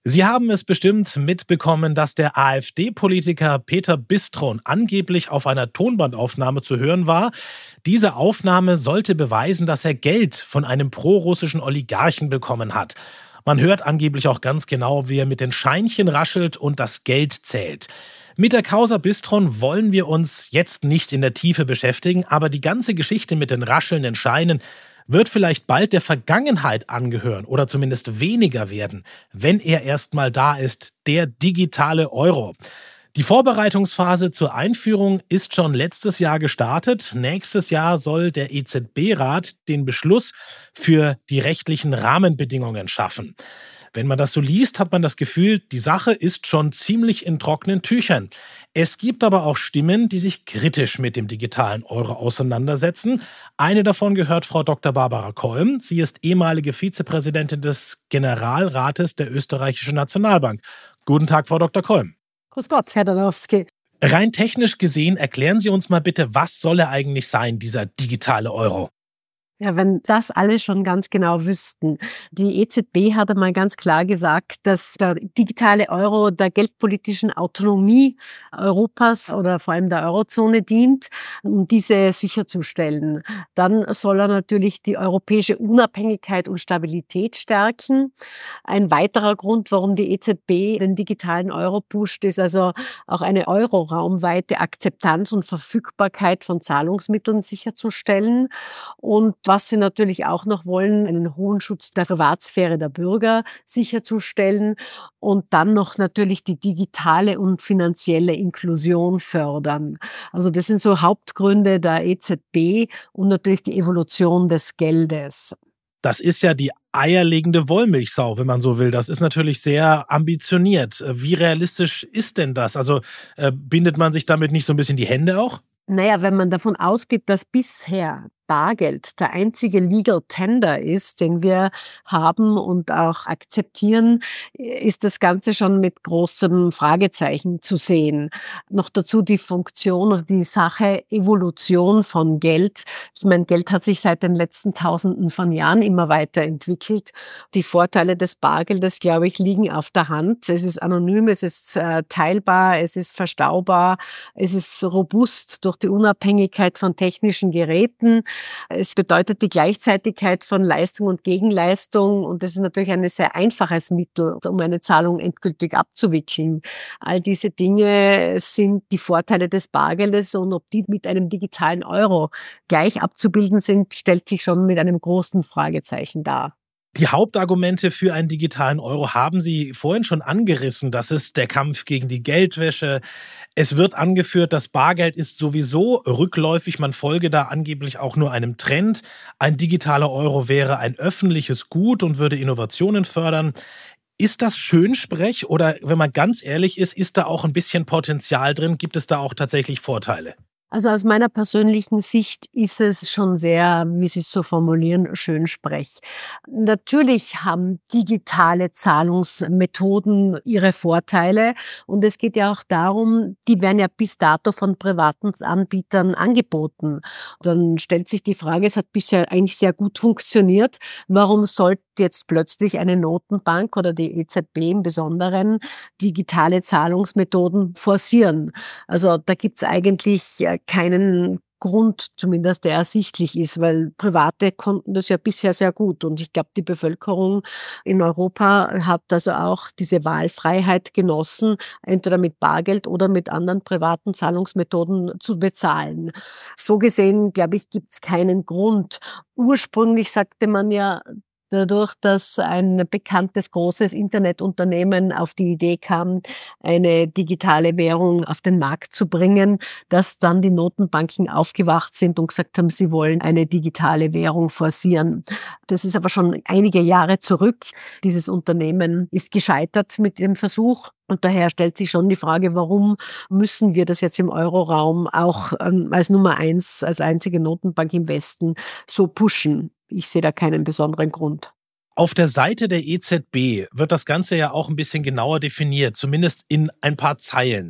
Sie haben es bestimmt mitbekommen, dass der AfD-Politiker Peter Bistron angeblich auf einer Tonbandaufnahme zu hören war. Diese Aufnahme sollte beweisen, dass er Geld von einem prorussischen Oligarchen bekommen hat. Man hört angeblich auch ganz genau, wie er mit den Scheinchen raschelt und das Geld zählt. Mit der Causa Bistron wollen wir uns jetzt nicht in der Tiefe beschäftigen, aber die ganze Geschichte mit den raschelnden Scheinen wird vielleicht bald der Vergangenheit angehören oder zumindest weniger werden, wenn er erstmal da ist, der digitale Euro. Die Vorbereitungsphase zur Einführung ist schon letztes Jahr gestartet. Nächstes Jahr soll der EZB-Rat den Beschluss für die rechtlichen Rahmenbedingungen schaffen. Wenn man das so liest, hat man das Gefühl, die Sache ist schon ziemlich in trockenen Tüchern. Es gibt aber auch Stimmen, die sich kritisch mit dem digitalen Euro auseinandersetzen. Eine davon gehört Frau Dr. Barbara Kolm. Sie ist ehemalige Vizepräsidentin des Generalrates der Österreichischen Nationalbank. Guten Tag, Frau Dr. Kolm. Grüß Gott, Herr Danowski. Rein technisch gesehen, erklären Sie uns mal bitte, was soll er eigentlich sein, dieser digitale Euro? Ja, wenn das alle schon ganz genau wüssten. Die EZB hat einmal ganz klar gesagt, dass der digitale Euro der geldpolitischen Autonomie Europas oder vor allem der Eurozone dient, um diese sicherzustellen. Dann soll er natürlich die europäische Unabhängigkeit und Stabilität stärken. Ein weiterer Grund, warum die EZB den digitalen Euro pusht, ist also auch eine euroraumweite Akzeptanz und Verfügbarkeit von Zahlungsmitteln sicherzustellen. Und was sie natürlich auch noch wollen, einen hohen Schutz der Privatsphäre der Bürger sicherzustellen und dann noch natürlich die digitale und finanzielle Inklusion fördern. Also das sind so Hauptgründe der EZB und natürlich die Evolution des Geldes. Das ist ja die eierlegende Wollmilchsau, wenn man so will. Das ist natürlich sehr ambitioniert. Wie realistisch ist denn das? Also bindet man sich damit nicht so ein bisschen die Hände auch? Naja, wenn man davon ausgeht, dass bisher Bargeld der einzige Legal Tender ist, den wir haben und auch akzeptieren, ist das Ganze schon mit großem Fragezeichen zu sehen. Noch dazu die Funktion oder die Sache Evolution von Geld. Ich meine, Geld hat sich seit den letzten Tausenden von Jahren immer weiterentwickelt. Die Vorteile des Bargeldes, glaube ich, liegen auf der Hand. Es ist anonym, es ist teilbar, es ist verstaubar, es ist robust durch die Unabhängigkeit von technischen Geräten. Es bedeutet die Gleichzeitigkeit von Leistung und Gegenleistung und das ist natürlich ein sehr einfaches Mittel, um eine Zahlung endgültig abzuwickeln. All diese Dinge sind die Vorteile des Bargeldes und ob die mit einem digitalen Euro gleich abzubilden sind, stellt sich schon mit einem großen Fragezeichen dar. Die Hauptargumente für einen digitalen Euro haben Sie vorhin schon angerissen. Das ist der Kampf gegen die Geldwäsche. Es wird angeführt, das Bargeld ist sowieso rückläufig. Man folge da angeblich auch nur einem Trend. Ein digitaler Euro wäre ein öffentliches Gut und würde Innovationen fördern. Ist das Schönsprech oder, wenn man ganz ehrlich ist da auch ein bisschen Potenzial drin? Gibt es da auch tatsächlich Vorteile? Also aus meiner persönlichen Sicht ist es schon sehr, wie Sie es so formulieren, Schönsprech. Natürlich haben digitale Zahlungsmethoden ihre Vorteile und es geht ja auch darum, die werden ja bis dato von privaten Anbietern angeboten. Dann stellt sich die Frage, es hat bisher eigentlich sehr gut funktioniert, warum sollte jetzt plötzlich eine Notenbank oder die EZB im Besonderen digitale Zahlungsmethoden forcieren? Also da gibt's eigentlich keinen Grund, zumindest der ersichtlich ist, weil Private konnten das ja bisher sehr gut. Und ich glaube, die Bevölkerung in Europa hat also auch diese Wahlfreiheit genossen, entweder mit Bargeld oder mit anderen privaten Zahlungsmethoden zu bezahlen. So gesehen, glaube ich, gibt es keinen Grund. Ursprünglich sagte man ja, dadurch, dass ein bekanntes großes Internetunternehmen auf die Idee kam, eine digitale Währung auf den Markt zu bringen, dass dann die Notenbanken aufgewacht sind und gesagt haben, sie wollen eine digitale Währung forcieren. Das ist aber schon einige Jahre zurück. Dieses Unternehmen ist gescheitert mit dem Versuch. Und daher stellt sich schon die Frage, warum müssen wir das jetzt im Euroraum auch als Nummer 1, als einzige Notenbank im Westen so pushen? Ich sehe da keinen besonderen Grund. Auf der Seite der EZB wird das Ganze ja auch ein bisschen genauer definiert, zumindest in ein paar Zeilen.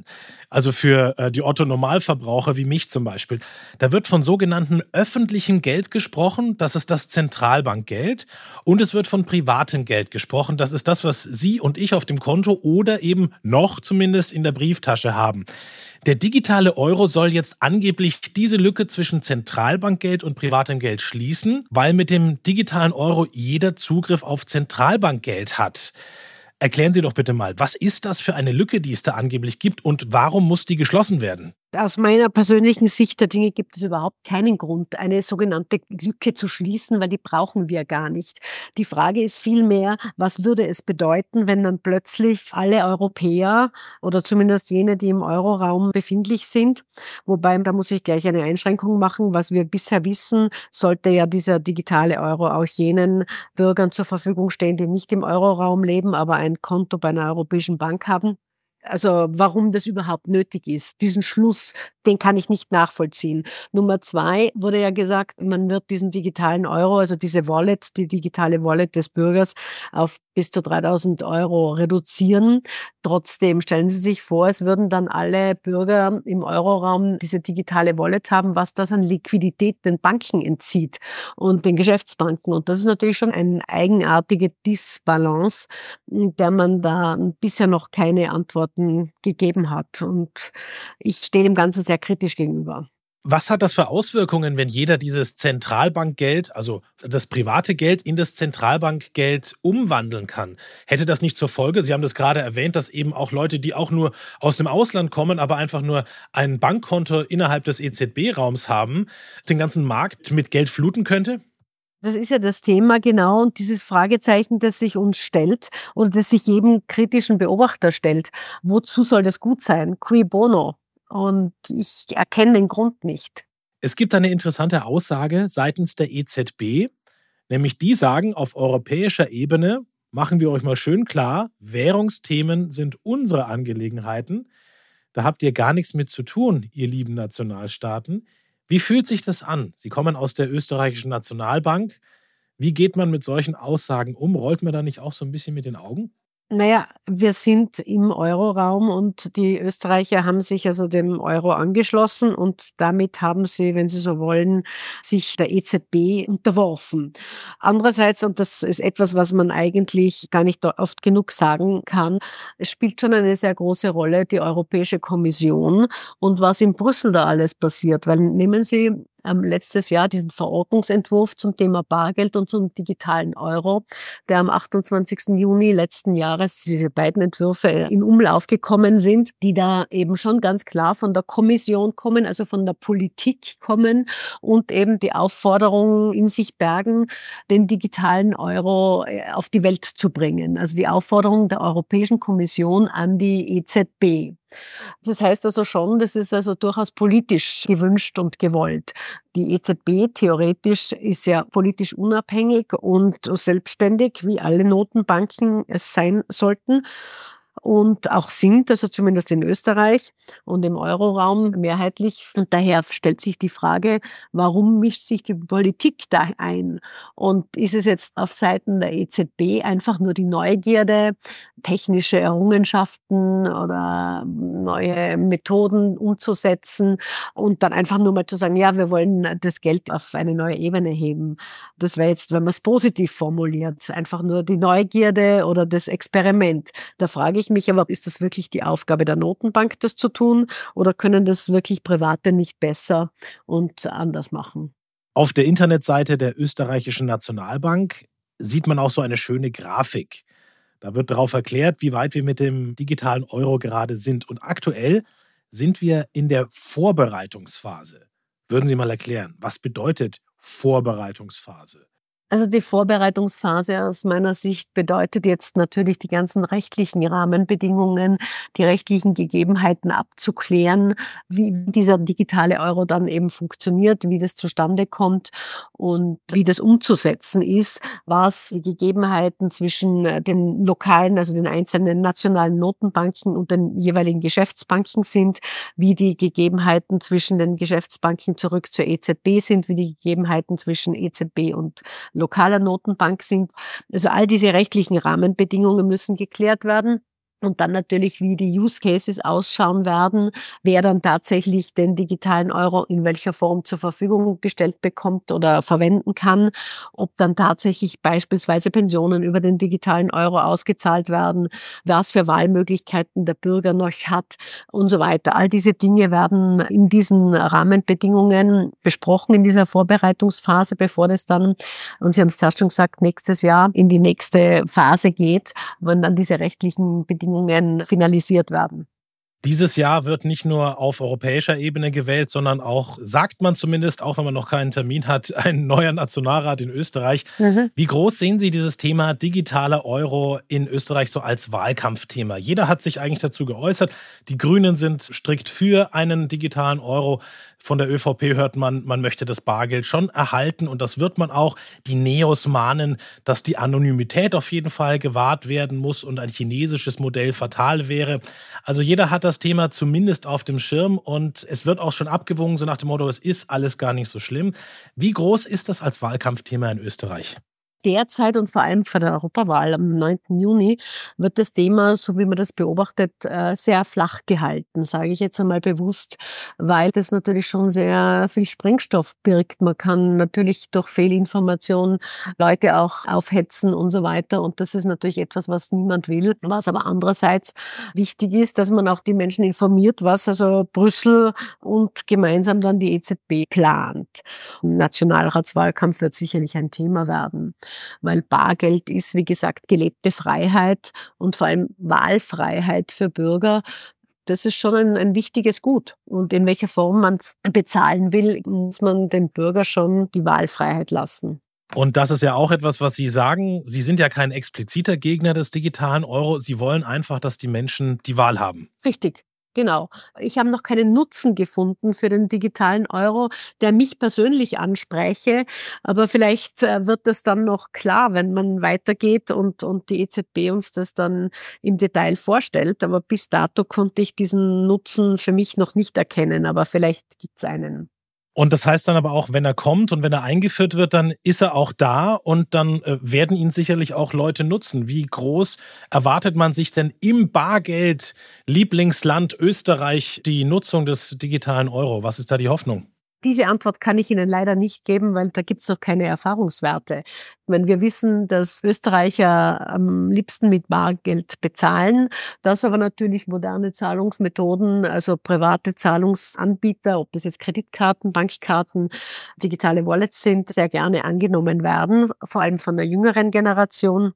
also für die Otto-Normalverbraucher wie mich zum Beispiel. Da wird von sogenannten öffentlichem Geld gesprochen, das ist das Zentralbankgeld. Und es wird von privatem Geld gesprochen, das ist das, was Sie und ich auf dem Konto oder eben noch zumindest in der Brieftasche haben. Der digitale Euro soll jetzt angeblich diese Lücke zwischen Zentralbankgeld und privatem Geld schließen, weil mit dem digitalen Euro jeder Zugriff auf Zentralbankgeld hat. Erklären Sie doch bitte mal, was ist das für eine Lücke, die es da angeblich gibt und warum muss die geschlossen werden? Aus meiner persönlichen Sicht der Dinge gibt es überhaupt keinen Grund, eine sogenannte Lücke zu schließen, weil die brauchen wir gar nicht. Die Frage ist vielmehr, was würde es bedeuten, wenn dann plötzlich alle Europäer oder zumindest jene, die im Euroraum befindlich sind, wobei, da muss ich gleich eine Einschränkung machen, was wir bisher wissen, sollte ja dieser digitale Euro auch jenen Bürgern zur Verfügung stehen, die nicht im Euroraum leben, aber ein Konto bei einer europäischen Bank haben. Also warum das überhaupt nötig ist, diesen Schluss, den kann ich nicht nachvollziehen. Nummer 2 wurde ja gesagt, man wird diesen digitalen Euro, also diese Wallet, die digitale Wallet des Bürgers auf bis zu 3.000 Euro reduzieren. Trotzdem stellen Sie sich vor, es würden dann alle Bürger im Euroraum diese digitale Wallet haben, was das an Liquidität den Banken entzieht und den Geschäftsbanken. Und das ist natürlich schon eine eigenartige Disbalance, der man da bisher noch keine Antworten gegeben hat. Und ich stehe dem Ganzen sehr kritisch gegenüber. Was hat das für Auswirkungen, wenn jeder dieses Zentralbankgeld, also das private Geld, in das Zentralbankgeld umwandeln kann? Hätte das nicht zur Folge, Sie haben das gerade erwähnt, dass eben auch Leute, die auch nur aus dem Ausland kommen, aber einfach nur ein Bankkonto innerhalb des EZB-Raums haben, den ganzen Markt mit Geld fluten könnte? Das ist ja das Thema genau und dieses Fragezeichen, das sich uns stellt oder das sich jedem kritischen Beobachter stellt. Wozu soll das gut sein? Cui bono? Und ich erkenne den Grund nicht. Es gibt eine interessante Aussage seitens der EZB, nämlich die sagen, auf europäischer Ebene machen wir euch mal schön klar, Währungsthemen sind unsere Angelegenheiten. Da habt ihr gar nichts mit zu tun, ihr lieben Nationalstaaten. Wie fühlt sich das an? Sie kommen aus der österreichischen Nationalbank. Wie geht man mit solchen Aussagen um? Rollt man da nicht auch so ein bisschen mit den Augen? Naja, wir sind im Euroraum und die Österreicher haben sich also dem Euro angeschlossen und damit haben sie, wenn Sie so wollen, sich der EZB unterworfen. Andererseits, und das ist etwas, was man eigentlich gar nicht oft genug sagen kann, es spielt schon eine sehr große Rolle die Europäische Kommission und was in Brüssel da alles passiert. Weil nehmen Sie letztes Jahr diesen Verordnungsentwurf zum Thema Bargeld und zum digitalen Euro, der am 28. Juni letzten Jahres, diese beiden Entwürfe in Umlauf gekommen sind, die da eben schon ganz klar von der Kommission kommen, also von der Politik kommen und eben die Aufforderung in sich bergen, den digitalen Euro auf die Welt zu bringen. Also die Aufforderung der Europäischen Kommission an die EZB. Das heißt also schon, das ist also durchaus politisch gewünscht und gewollt. Die EZB theoretisch ist ja politisch unabhängig und selbstständig, wie alle Notenbanken es sein sollten. Und auch sind, also zumindest in Österreich und im Euroraum mehrheitlich. Und daher stellt sich die Frage, warum mischt sich die Politik da ein? Und ist es jetzt auf Seiten der EZB einfach nur die Neugierde, technische Errungenschaften oder neue Methoden umzusetzen und dann einfach nur mal zu sagen, ja, wir wollen das Geld auf eine neue Ebene heben. Das wäre jetzt, wenn man es positiv formuliert, einfach nur die Neugierde oder das Experiment. Da frage ich mich aber, ist das wirklich die Aufgabe der Notenbank, das zu tun, oder können das wirklich Private nicht besser und anders machen? Auf der Internetseite der österreichischen Nationalbank sieht man auch so eine schöne Grafik. Da wird darauf erklärt, wie weit wir mit dem digitalen Euro gerade sind. Und aktuell sind wir in der Vorbereitungsphase. Würden Sie mal erklären, was bedeutet Vorbereitungsphase? Also die Vorbereitungsphase aus meiner Sicht bedeutet jetzt natürlich die ganzen rechtlichen Rahmenbedingungen, die rechtlichen Gegebenheiten abzuklären, wie dieser digitale Euro dann eben funktioniert, wie das zustande kommt und wie das umzusetzen ist, was die Gegebenheiten zwischen den lokalen, also den einzelnen nationalen Notenbanken und den jeweiligen Geschäftsbanken sind, wie die Gegebenheiten zwischen den Geschäftsbanken zurück zur EZB sind, wie die Gegebenheiten zwischen EZB und lokaler Notenbank sind. Also all diese rechtlichen Rahmenbedingungen müssen geklärt werden. Und dann natürlich, wie die Use Cases ausschauen werden, wer dann tatsächlich den digitalen Euro in welcher Form zur Verfügung gestellt bekommt oder verwenden kann, ob dann tatsächlich beispielsweise Pensionen über den digitalen Euro ausgezahlt werden, was für Wahlmöglichkeiten der Bürger noch hat und so weiter. All diese Dinge werden in diesen Rahmenbedingungen besprochen in dieser Vorbereitungsphase, bevor das dann, und Sie haben es zuerst schon gesagt, nächstes Jahr in die nächste Phase geht, wenn dann diese rechtlichen Bedingungen finalisiert werden. Dieses Jahr wird nicht nur auf europäischer Ebene gewählt, sondern auch, sagt man zumindest, auch wenn man noch keinen Termin hat, ein neuer Nationalrat in Österreich. Wie groß sehen Sie dieses Thema digitaler Euro in Österreich so als Wahlkampfthema? Jeder hat sich eigentlich dazu geäußert. Die Grünen sind strikt für einen digitalen Euro. Von der ÖVP hört man, man möchte das Bargeld schon erhalten und das wird man auch. Die Neos mahnen, dass die Anonymität auf jeden Fall gewahrt werden muss und ein chinesisches Modell fatal wäre. Also jeder hat das Thema zumindest auf dem Schirm und es wird auch schon abgewogen, so nach dem Motto, es ist alles gar nicht so schlimm. Wie groß ist das als Wahlkampfthema in Österreich? Derzeit und vor allem vor der Europawahl am 9. Juni wird das Thema, so wie man das beobachtet, sehr flach gehalten, sage ich jetzt einmal bewusst, weil das natürlich schon sehr viel Sprengstoff birgt. Man kann natürlich durch Fehlinformation Leute auch aufhetzen und so weiter. Und das ist natürlich etwas, was niemand will. Was aber andererseits wichtig ist, dass man auch die Menschen informiert, was also Brüssel und gemeinsam dann die EZB plant. Nationalratswahlkampf wird sicherlich ein Thema werden. Weil Bargeld ist, wie gesagt, gelebte Freiheit und vor allem Wahlfreiheit für Bürger. Das ist schon ein wichtiges Gut. Und in welcher Form man es bezahlen will, muss man dem Bürger schon die Wahlfreiheit lassen. Und das ist ja auch etwas, was Sie sagen. Sie sind ja kein expliziter Gegner des digitalen Euro. Sie wollen einfach, dass die Menschen die Wahl haben. Richtig. Genau. Ich habe noch keinen Nutzen gefunden für den digitalen Euro, der mich persönlich anspräche. Aber vielleicht wird das dann noch klar, wenn man weitergeht und die EZB uns das dann im Detail vorstellt. Aber bis dato konnte ich diesen Nutzen für mich noch nicht erkennen. Aber vielleicht gibt es einen. Und das heißt dann aber auch, wenn er kommt und wenn er eingeführt wird, dann ist er auch da und dann werden ihn sicherlich auch Leute nutzen. Wie groß erwartet man sich denn im Bargeld-Lieblingsland Österreich die Nutzung des digitalen Euro? Was ist da die Hoffnung? Diese Antwort kann ich Ihnen leider nicht geben, weil da gibt's noch keine Erfahrungswerte. Wenn wir wissen, dass Österreicher am liebsten mit Bargeld bezahlen, dass aber natürlich moderne Zahlungsmethoden, also private Zahlungsanbieter, ob das jetzt Kreditkarten, Bankkarten, digitale Wallets sind, sehr gerne angenommen werden, vor allem von der jüngeren Generation.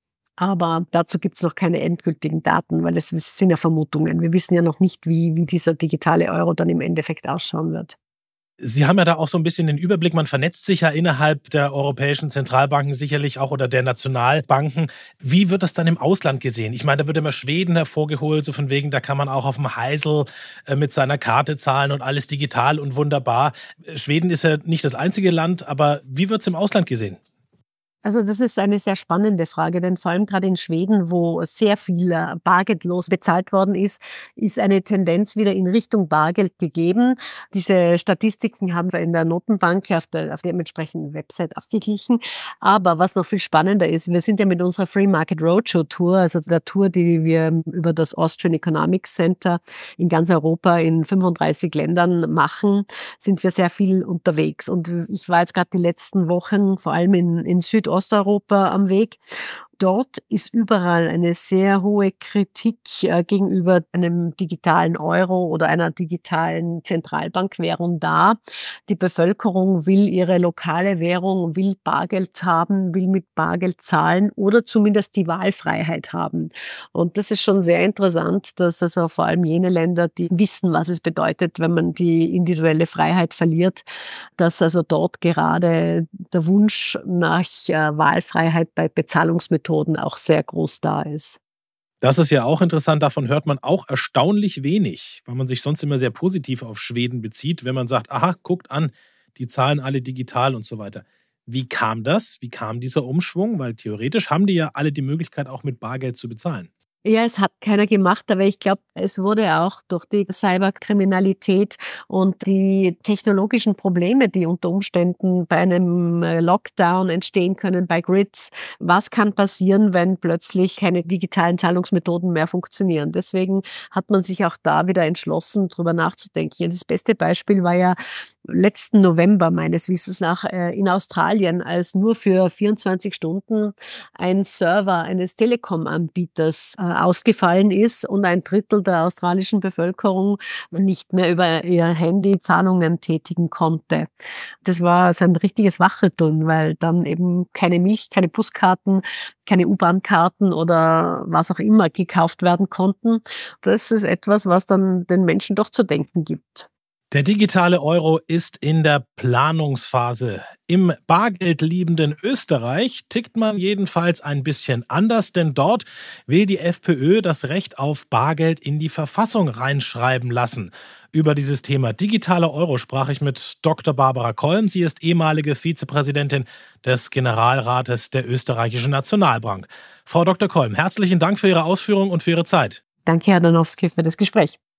Aber dazu gibt's noch keine endgültigen Daten, weil es sind ja Vermutungen. Wir wissen ja noch nicht, wie dieser digitale Euro dann im Endeffekt ausschauen wird. Sie haben ja da auch so ein bisschen den Überblick, man vernetzt sich ja innerhalb der europäischen Zentralbanken sicherlich auch oder der Nationalbanken. Wie wird das dann im Ausland gesehen? Ich meine, da wird immer Schweden hervorgeholt, so von wegen, da kann man auch auf dem Heisel mit seiner Karte zahlen und alles digital und wunderbar. Schweden ist ja nicht das einzige Land, aber wie wird es im Ausland gesehen? Also das ist eine sehr spannende Frage, denn vor allem gerade in Schweden, wo sehr viel bargeldlos bezahlt worden ist eine Tendenz wieder in Richtung Bargeld gegeben. Diese Statistiken haben wir in der Notenbank auf der entsprechenden Website abgeglichen. Aber was noch viel spannender ist, wir sind ja mit unserer Free Market Roadshow Tour, also der Tour, die wir über das Austrian Economics Center in ganz Europa in 35 Ländern machen, sind wir sehr viel unterwegs. Und ich war jetzt gerade die letzten Wochen vor allem in Südosteuropa am Weg. Dort ist überall eine sehr hohe Kritik gegenüber einem digitalen Euro oder einer digitalen Zentralbankwährung da. Die Bevölkerung will ihre lokale Währung, will Bargeld haben, will mit Bargeld zahlen oder zumindest die Wahlfreiheit haben. Und das ist schon sehr interessant, dass also vor allem jene Länder, die wissen, was es bedeutet, wenn man die individuelle Freiheit verliert, dass also dort gerade der Wunsch nach Wahlfreiheit bei Bezahlungsmethoden auch sehr groß da ist. Das ist ja auch interessant, davon hört man auch erstaunlich wenig, weil man sich sonst immer sehr positiv auf Schweden bezieht, wenn man sagt, aha, guckt an, die zahlen alle digital und so weiter. Wie kam das? Wie kam dieser Umschwung? Weil theoretisch haben die ja alle die Möglichkeit, auch mit Bargeld zu bezahlen. Ja, es hat keiner gemacht, aber ich glaube, es wurde auch durch die Cyberkriminalität und die technologischen Probleme, die unter Umständen bei einem Lockdown entstehen können, bei Grids. Was kann passieren, wenn plötzlich keine digitalen Zahlungsmethoden mehr funktionieren? Deswegen hat man sich auch da wieder entschlossen, drüber nachzudenken. Das beste Beispiel war ja letzten November meines Wissens nach in Australien, als nur für 24 Stunden ein Server eines Telekom-Anbieters ausgefallen ist und ein Drittel der australischen Bevölkerung nicht mehr über ihr Handy Zahlungen tätigen konnte. Das war so ein richtiges Wachrütteln, weil dann eben keine Milch, keine Buskarten, keine U-Bahn-Karten oder was auch immer gekauft werden konnten. Das ist etwas, was dann den Menschen doch zu denken gibt. Der digitale Euro ist in der Planungsphase. Im bargeldliebenden Österreich tickt man jedenfalls ein bisschen anders, denn dort will die FPÖ das Recht auf Bargeld in die Verfassung reinschreiben lassen. Über dieses Thema digitaler Euro sprach ich mit Dr. Barbara Kolm. Sie ist ehemalige Vizepräsidentin des Generalrates der Österreichischen Nationalbank. Frau Dr. Kolm, herzlichen Dank für Ihre Ausführungen und für Ihre Zeit. Danke, Herr Danowski, für das Gespräch.